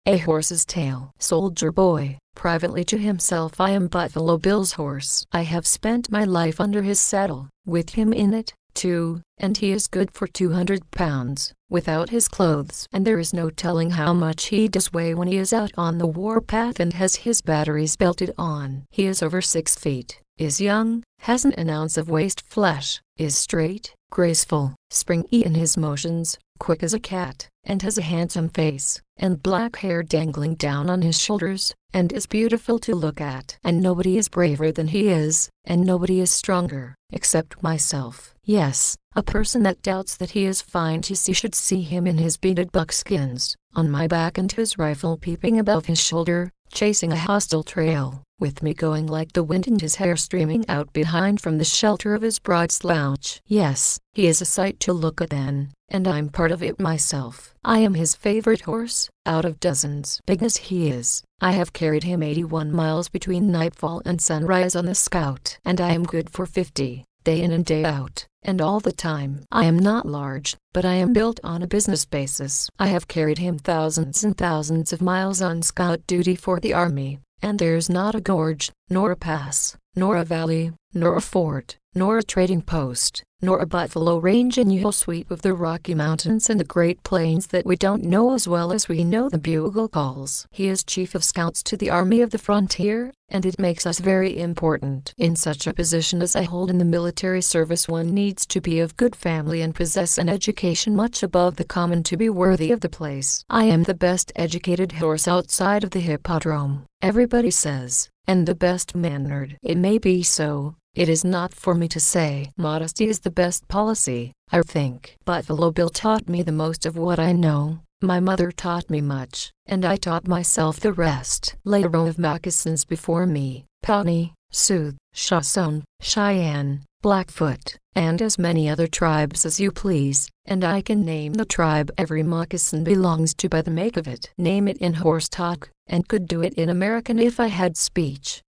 A horse's tail. Soldier boy, privately to himself, I am Buffalo Bill's horse. I have spent my life under his saddle, with him in it, too, and he is good for 200 pounds, without his clothes. And there is no telling how much he does weigh when he is out on the warpath and has his batteries belted on. He is over 6 feet, is young, hasn't an ounce of waste flesh, is straight, graceful, springy in his motions, quick as a cat, and has a handsome face, and black hair dangling down on his shoulders, and is beautiful to look at. And nobody is braver than he is, and nobody is stronger, except myself. Yes, a person that doubts that he is fine to see should see him in his beaded buckskins, on my back and his rifle peeping above his shoulder, chasing a hostile trail, with me going like the wind and his hair streaming out behind from the shelter of his broad slouch. Yes, he is a sight to look at then, and I'm part of it myself. I am his favorite horse, out of dozens. Big as he is, I have carried him 81 miles between nightfall and sunrise on the Scout, and I am good for 50, day in and day out, and all the time. I am not large, but I am built on a business basis. I have carried him thousands and thousands of miles on scout duty for the army, and there's not a gorge, nor a pass, nor a valley, nor a fort, nor a trading post, nor a buffalo range in your sweep of the Rocky Mountains and the Great Plains that we don't know as well as we know the bugle calls. He is chief of scouts to the Army of the Frontier, and it makes us very important. In such a position as I hold in the military service, one needs to be of good family and possess an education much above the common to be worthy of the place. I am the best educated horse outside of the hippodrome, everybody says, and the best mannered. It may be so. It is not for me to say. Modesty is the best policy, I think. Buffalo Bill taught me the most of what I know. My mother taught me much, and I taught myself the rest. Lay a row of moccasins before me, Pawnee, Sioux, Shoshone, Cheyenne, Blackfoot, and as many other tribes as you please, and I can name the tribe every moccasin belongs to by the make of it. Name it in horse talk, and could do it in American if I had speech.